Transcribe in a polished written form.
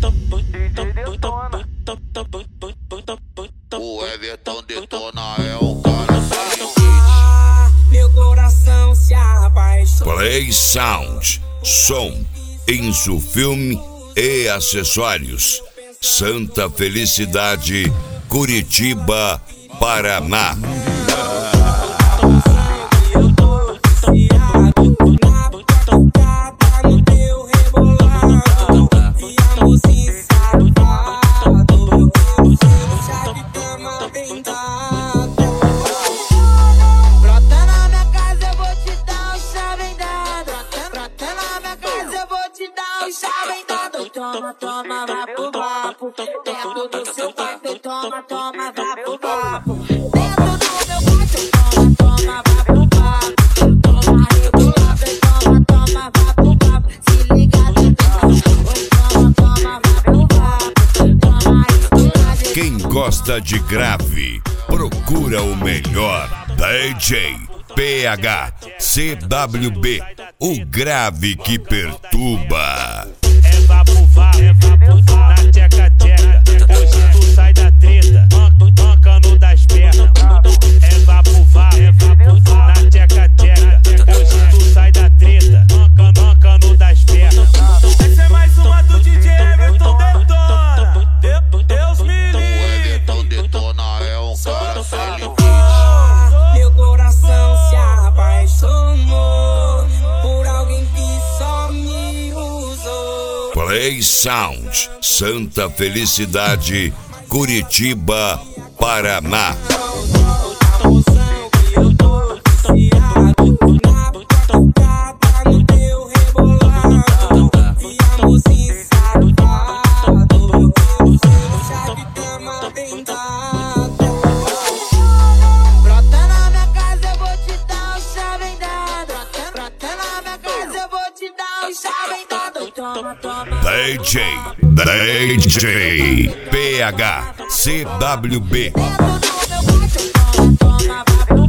O Everton detona é o cara sem meu coração se apaixona. Play Sound, som, insufilme e acessórios. Santa Felicidade, Curitiba, Paraná. Toma, toma, vai pro papo. Dentro do seu quarto, toma, toma, vai pro papo. Dentro do meu quarto, toma, toma, vai pro papo. Toma, regulado, toma, toma, vai pro papo. Se liga, toma, toma, vai pro papo. Toma, regulado. Quem gosta de grave, procura o melhor. DJ PH CWB, o grave que perturba. É vapo, na tcheca-tcheca. Hoje tu sai da treta, mancando das pernas. É vapo, na tcheca-tcheca. Hoje tu sai da treta, mancando das pernas. Essa é mais uma do DJ Everton detona. Deus me livre. O Everton detona é um cara sem limite. Meu coração se apaixonou por alguém que só me usou. Play Sound, Santa Felicidade, Curitiba, Paraná. DJ PH CWB.